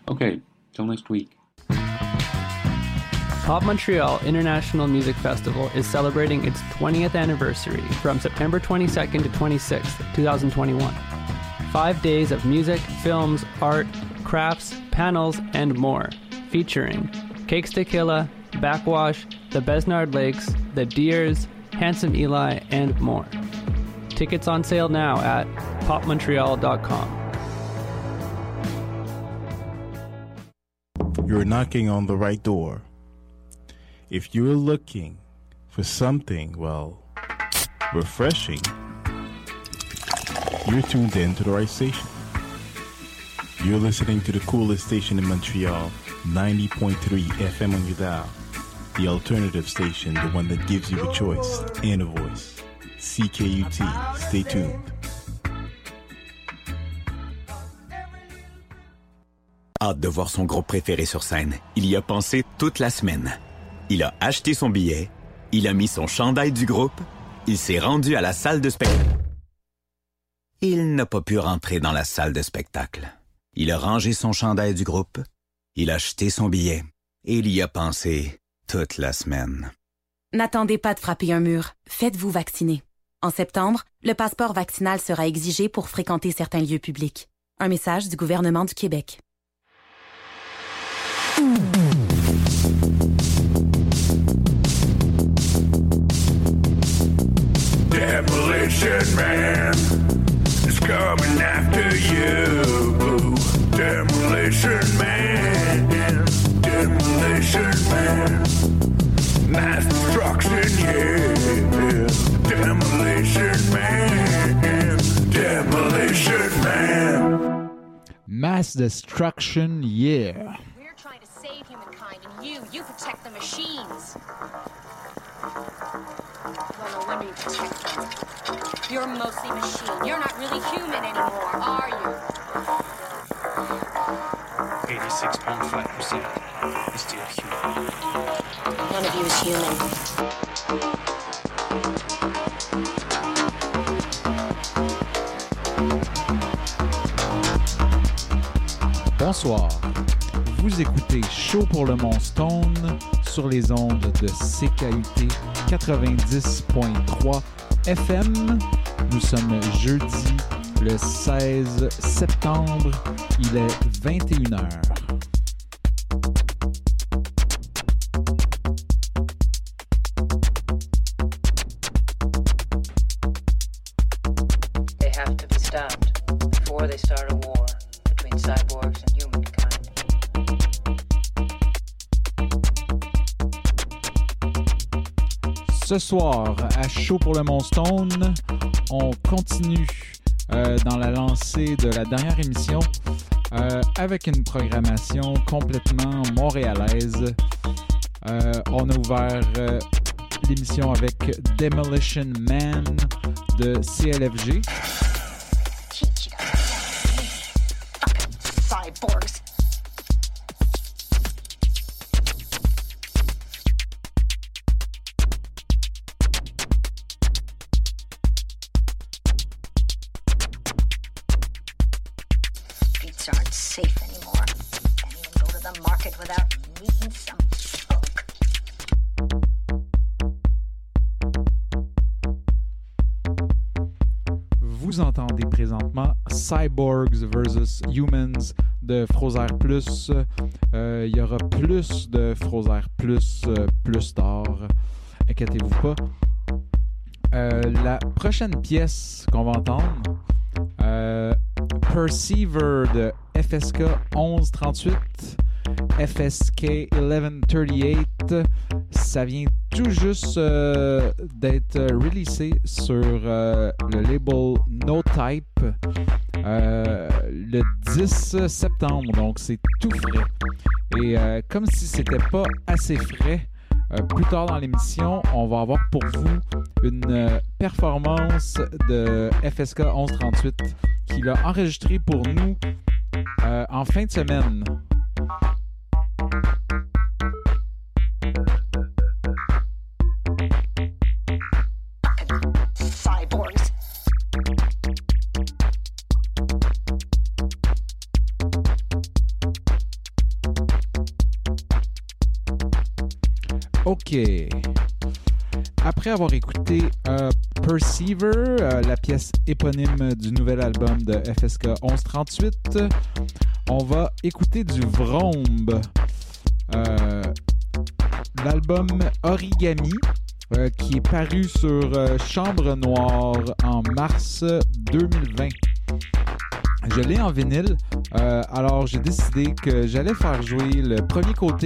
Okay, till next week. Pop Montreal International Music Festival is celebrating its 20th anniversary from September 22nd to 26th, 2021. 5 days of music, films, art, crafts, panels, and more, featuring Cakes Tequila, Backwash, the Besnard Lakes, the Deers, Handsome Eli, and more. Tickets on sale now at popmontreal.com. You're knocking on the right door. If you're looking for something, well, refreshing, you're tuned in to the right station. You're listening to the coolest station in Montreal, 90.3 FM on your dial. The alternative station, the one that gives you a choice and a voice. CKUT. Stay tuned. Hâte de voir son groupe préféré sur scène. Il y a pensé toute la semaine. Il a acheté son billet, il a mis son chandail du groupe, il s'est rendu à la salle de spectacle. Il n'a pas pu rentrer dans la salle de spectacle. Il a rangé son chandail du groupe, il a acheté son billet et il y a pensé toute la semaine. N'attendez pas de frapper un mur. Faites-vous vacciner. En septembre, le passeport vaccinal sera exigé pour fréquenter certains lieux publics. Un message du gouvernement du Québec. Demolition Man is coming after you. Demolition Man, Demolition Man, mass destruction, yeah. Demolition Man, Demolition Man. Mass destruction, yeah. We're trying to save humankind, and you protect the machines. Well, no wonder you protect them. You're mostly machine. You're not really human anymore, are you? 86.5% is still human. None of you is human. Bonsoir. Vous écoutez Show pour le Montstone sur les ondes de CKUT 90.3 FM. Nous sommes jeudi le 16 septembre. Il est 21h. They have to be stopped before they start a war between cyborgs and humankind. Ce soir, à Show pour le Montstone, on continue dans la lancée de la dernière émission avec une programmation complètement montréalaise. On a ouvert l'émission avec Demolition Man de CLFG. Cyborgs. Streets aren't safe anymore. Can't even go to the market without meeting some folk. Vous entendez présentement Cyborgs vs. Humans de Frozer Plus. Il y aura plus de Frozer Plus plus tard. Inquiétez-vous pas. La prochaine pièce qu'on va entendre, Perceiver de FSK 1138, FSK 1138, ça vient tout juste d'être releasé sur le label No Type le 10 septembre, donc c'est tout frais. Et comme si c'était pas assez frais, plus tard dans l'émission, on va avoir pour vous une performance de FSK 1138 qu'il a enregistré pour nous en fin de semaine. Cyborgs. OK. Après avoir écouté Perceiver, la pièce éponyme du nouvel album de FSK 1138, on va écouter du Vromb. L'album Origami, qui est paru sur Chambre Noire en mars 2020. Je l'ai en vinyle, alors j'ai décidé que j'allais faire jouer le premier côté,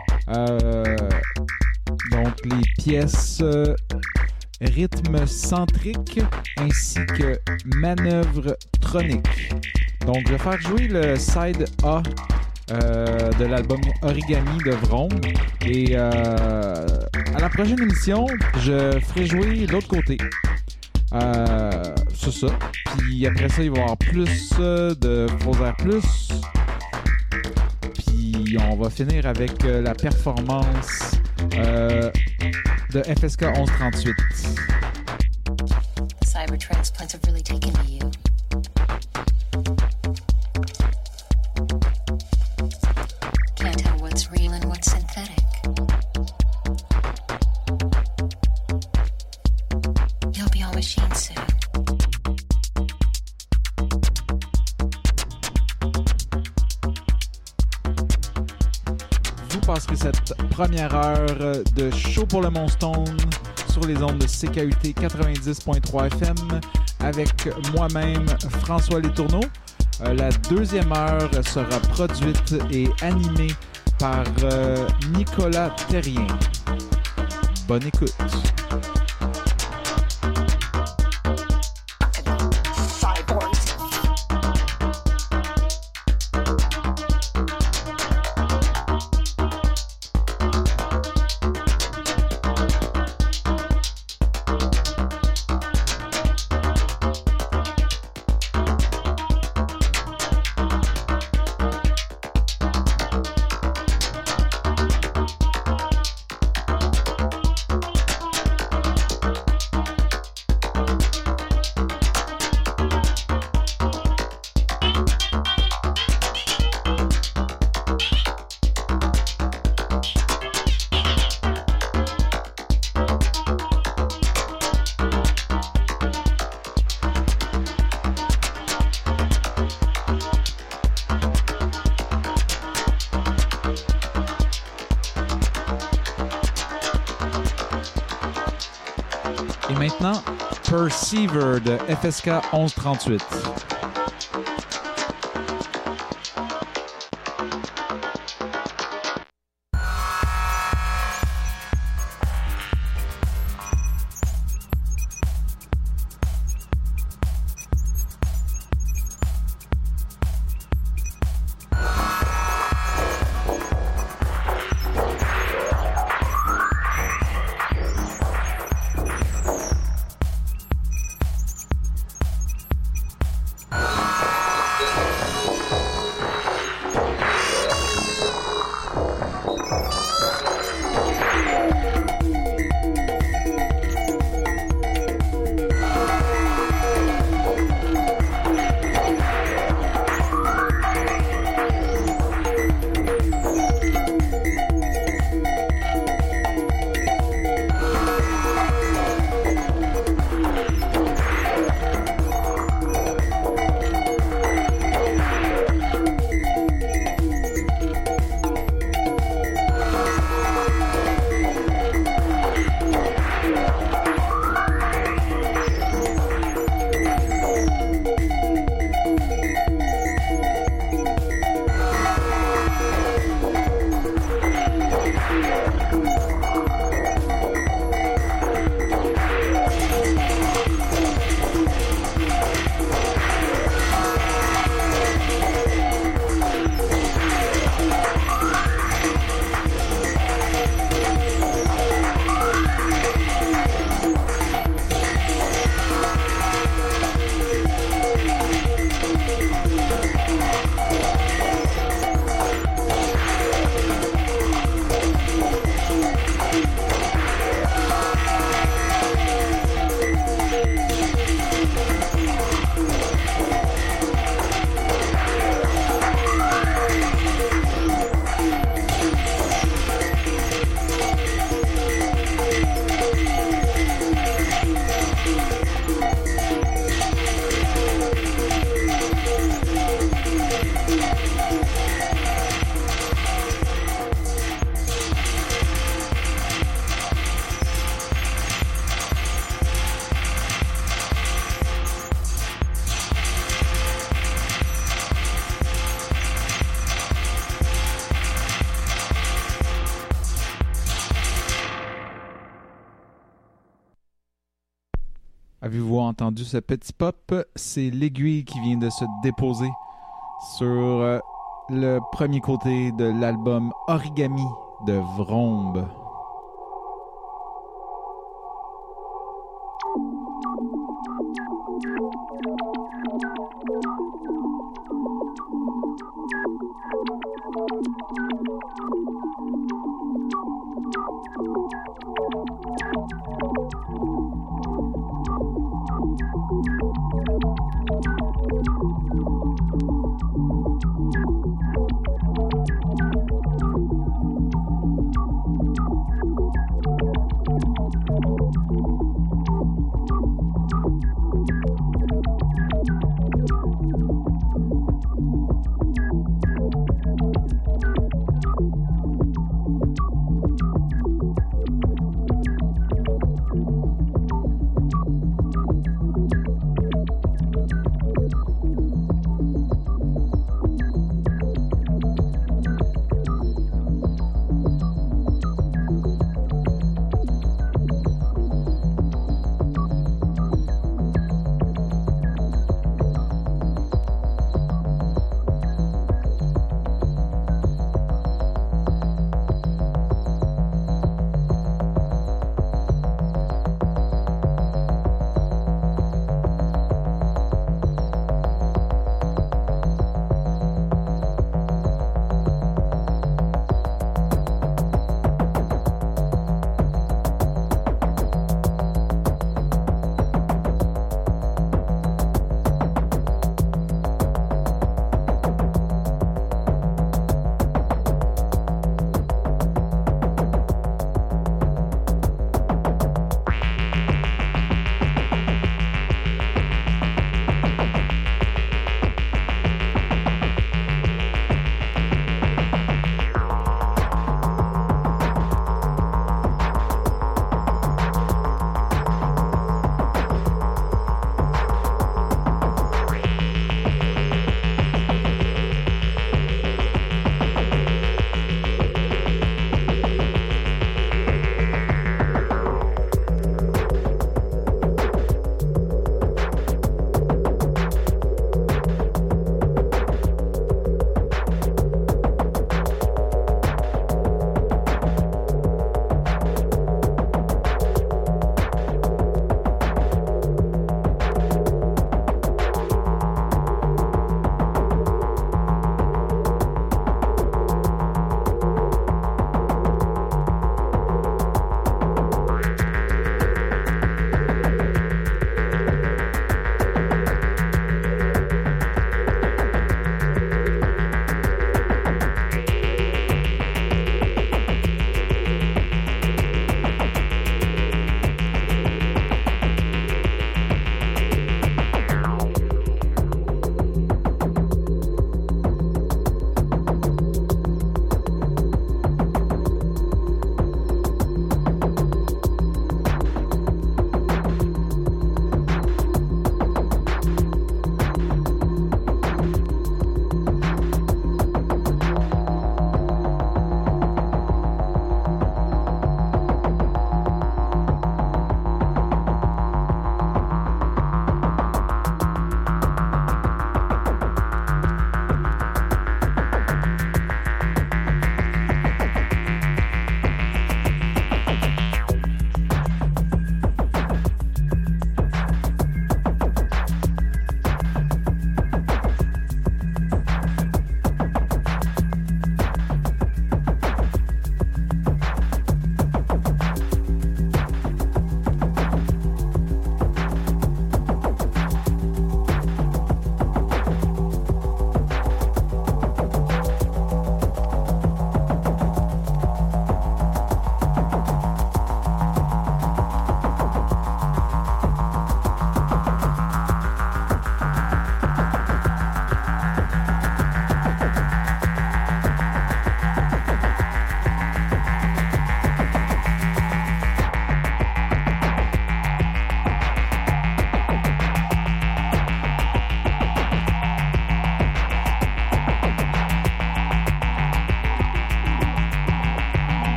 donc les pièces rythme centrique ainsi que manœuvre tronique. Donc je vais faire jouer le side A de l'album Origami de Vromb et à la prochaine émission, je ferai jouer l'autre côté. C'est ça. Puis après ça, il va y avoir plus de Frozer Plus. Puis on va finir avec la performance de FSK 1138. Cyber transplants have really taken to you. Can't tell what's real and what's synthetic. You'll be all machine soon. Vous passerez cette première heure de show pour le Moonstone sur les ondes de CKUT 90.3 FM avec moi-même, François Letourneau. La deuxième heure sera produite et animée par Nicolas Terrien. Bonne écoute. Maintenant, Perceiver de FSK 1138. Avez-vous entendu ce petit pop? C'est l'aiguille qui vient de se déposer sur le premier côté de l'album Origami de Vrombe.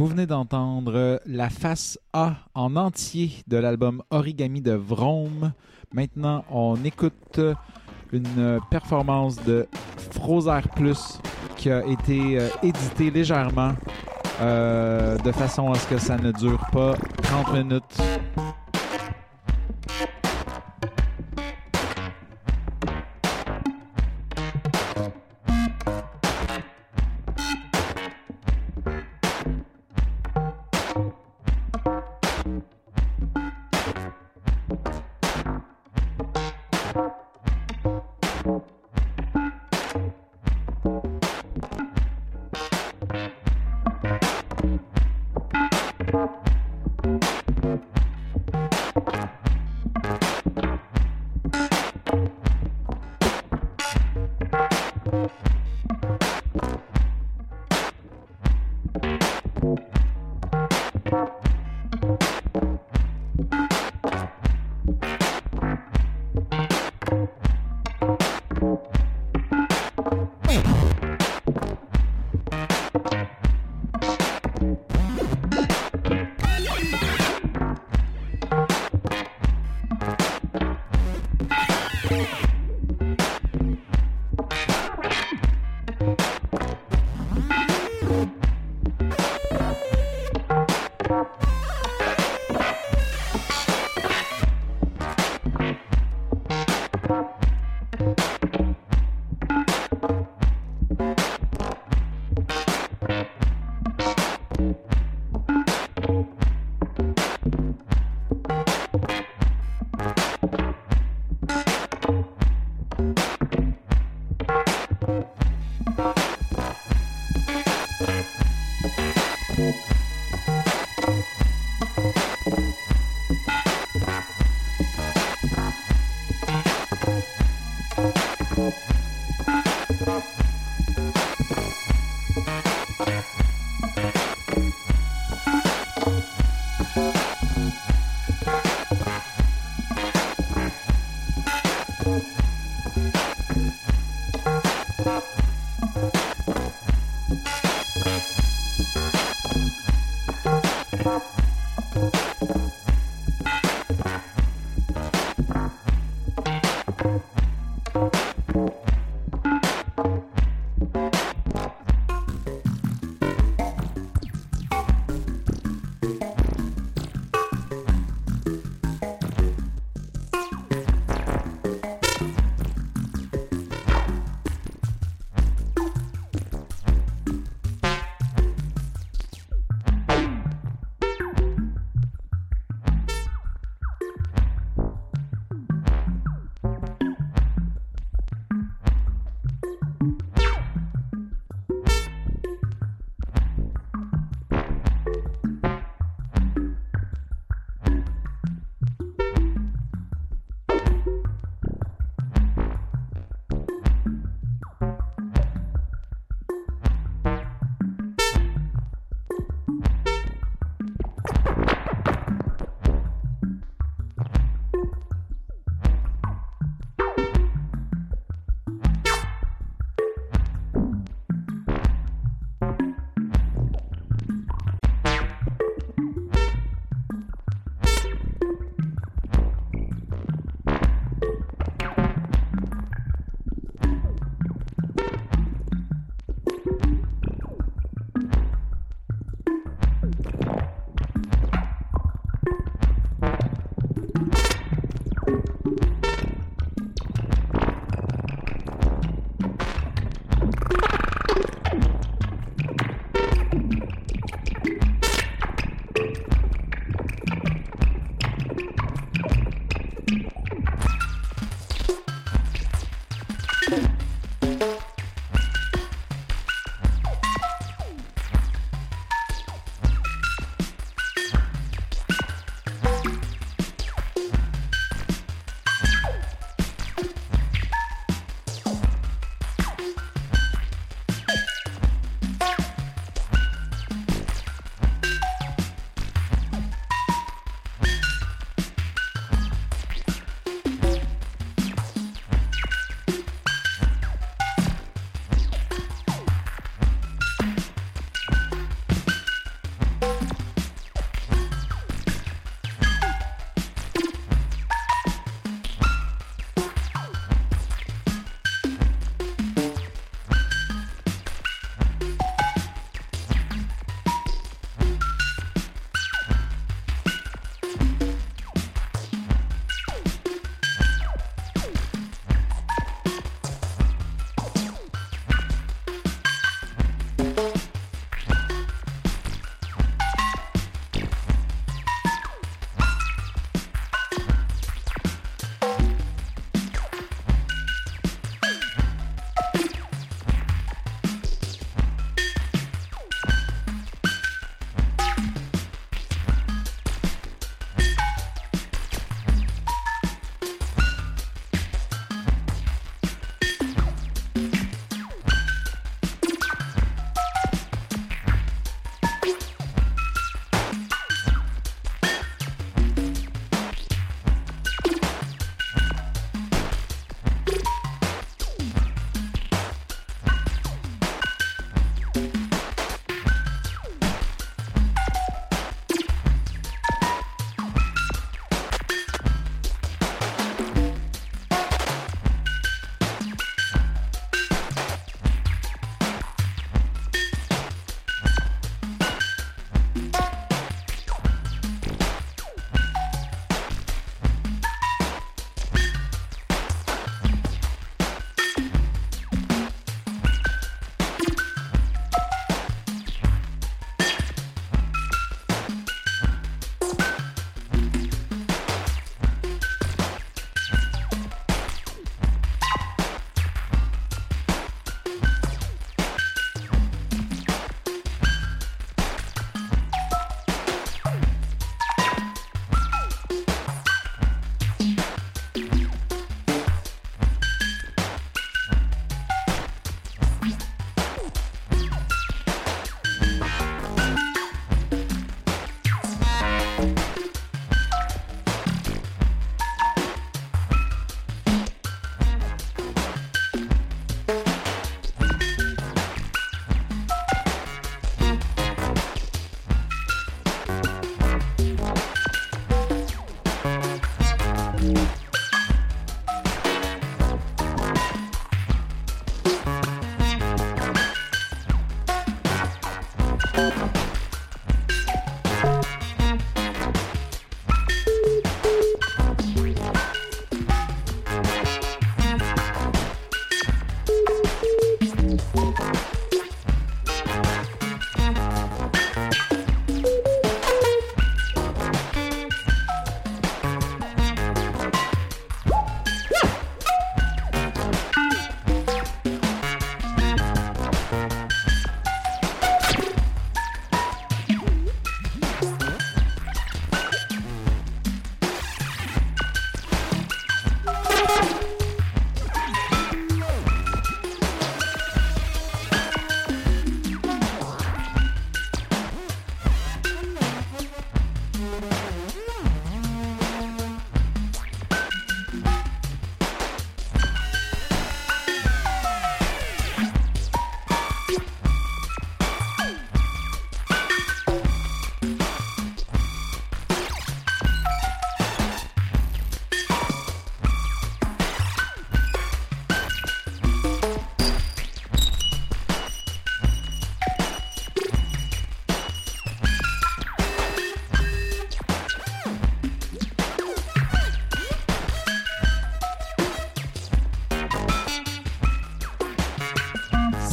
Vous venez d'entendre la face A en entier de l'album Origami de Vroom. Maintenant, on écoute une performance de Frozer Plus qui a été éditée légèrement de façon à ce que ça ne dure pas 30 minutes.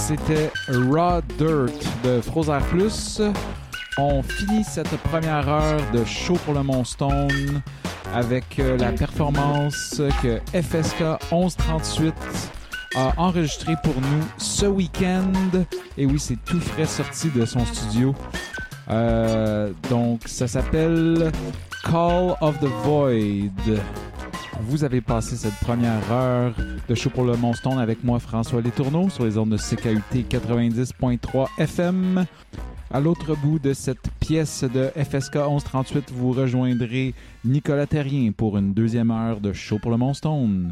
C'était Raw Dirt de Frozer Plus. On finit cette première heure de show pour le Moonstone avec la performance que FSK 1138 a enregistrée pour nous ce week-end. Et oui, c'est tout frais sorti de son studio. Donc, ça s'appelle Call of the Void. Vous avez passé cette première heure de show pour le Moonstone avec moi, François Letourneau, sur les ondes de CKUT 90.3 FM. À l'autre bout de cette pièce de FSK 1138, vous rejoindrez Nicolas Terrien pour une deuxième heure de show pour le Moonstone.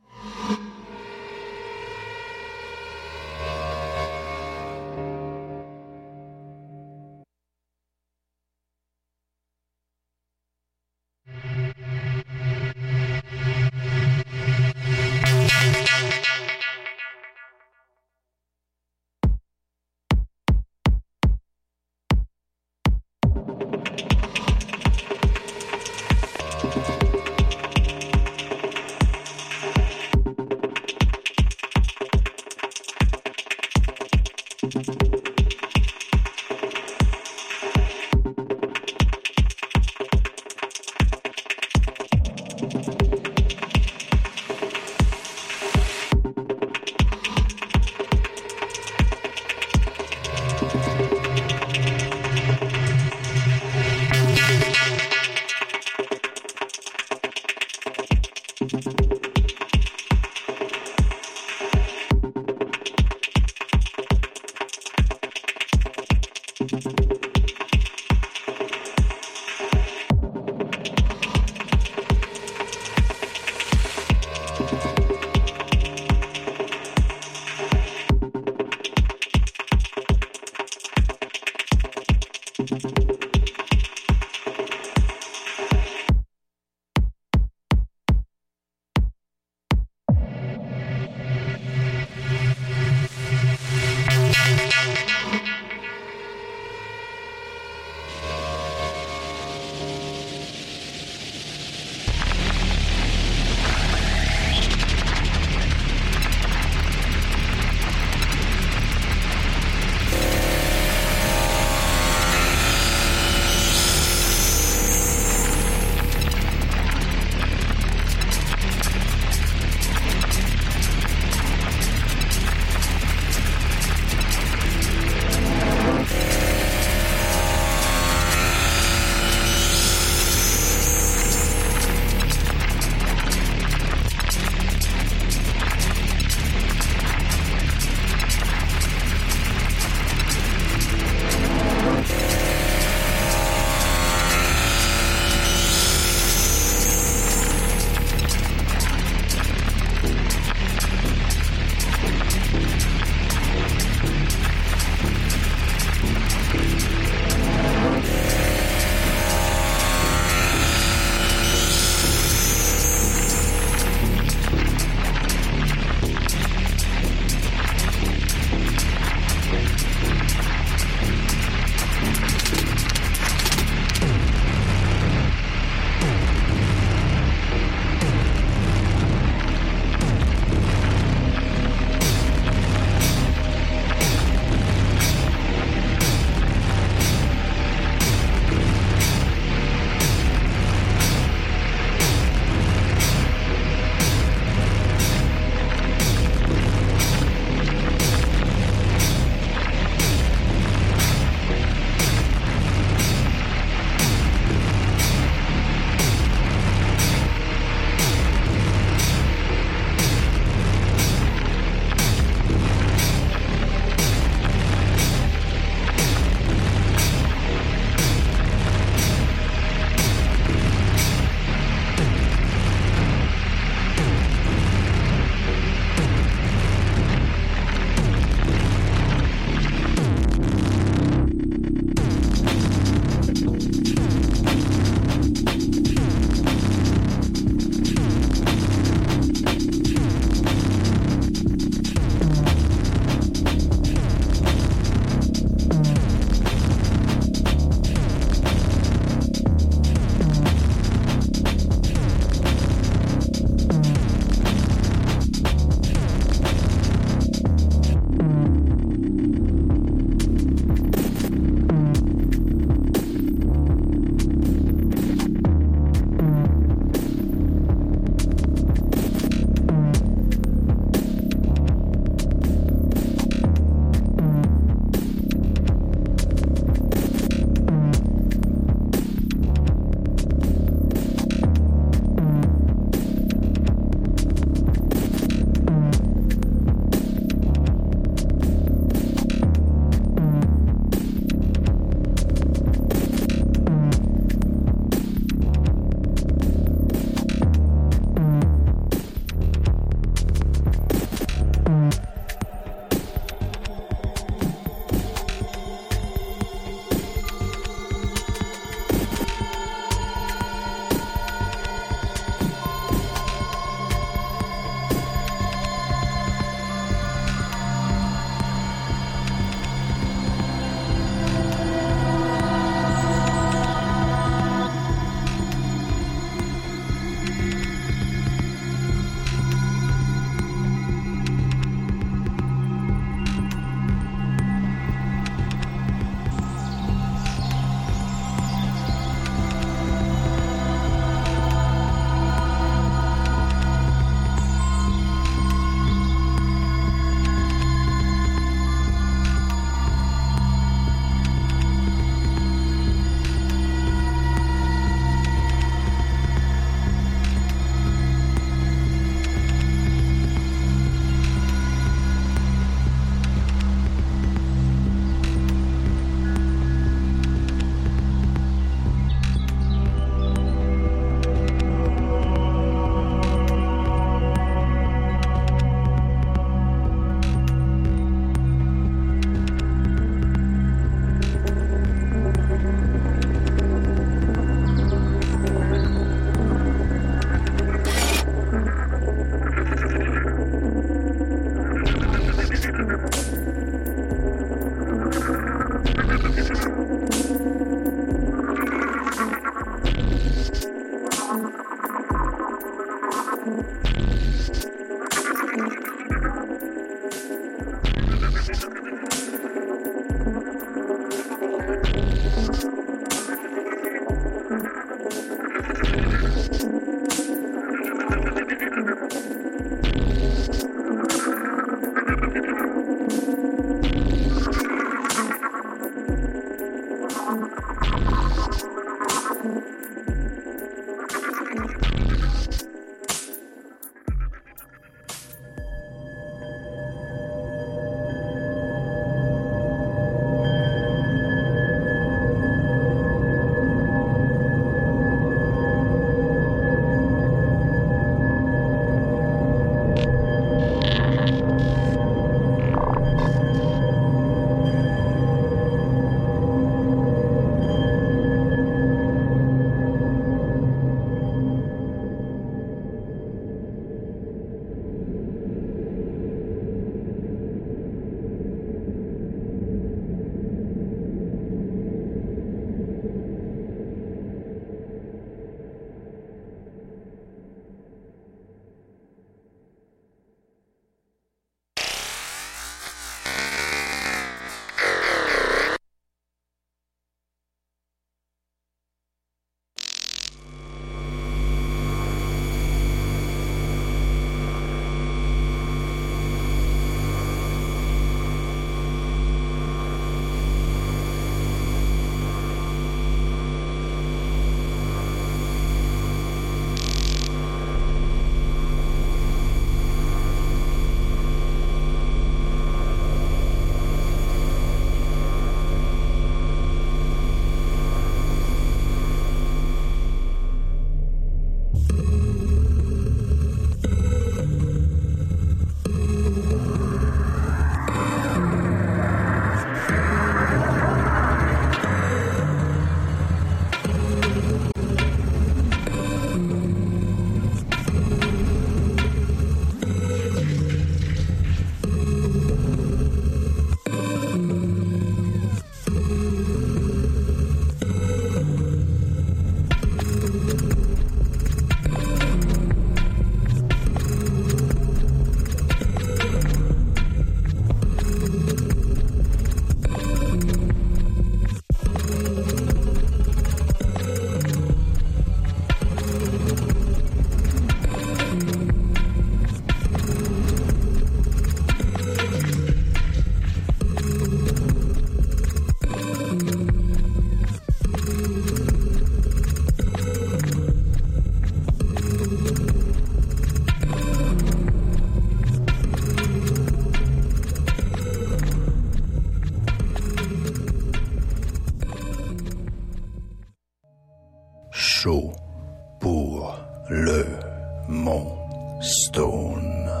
Stone.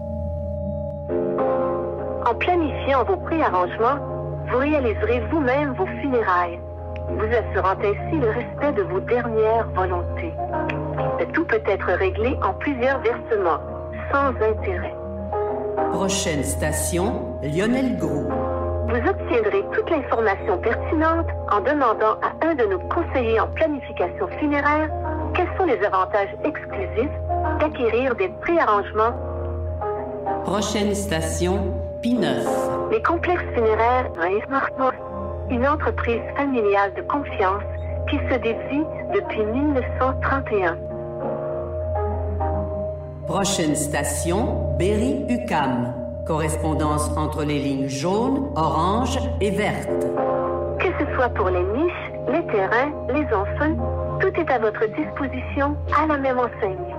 En planifiant vos préarrangements, vous réaliserez vous-même vos funérailles, vous assurant ainsi le respect de vos dernières volontés. Le tout peut être réglé en plusieurs versements, sans intérêt. Prochaine station, Lionel Groux. Vous obtiendrez toute l'information pertinente en demandant à un de nos conseillers en planification funéraire quels sont les avantages exclusifs d'acquérir des préarrangements. Prochaine station, P9. Les complexes funéraires Reismartmos, une entreprise familiale de confiance qui se dédie depuis 1931. Prochaine station, Berry-UQAM. Correspondance entre les lignes jaunes, oranges et vertes. Que ce soit pour les niches, les terrains, les enfants, tout est à votre disposition à la même enseigne.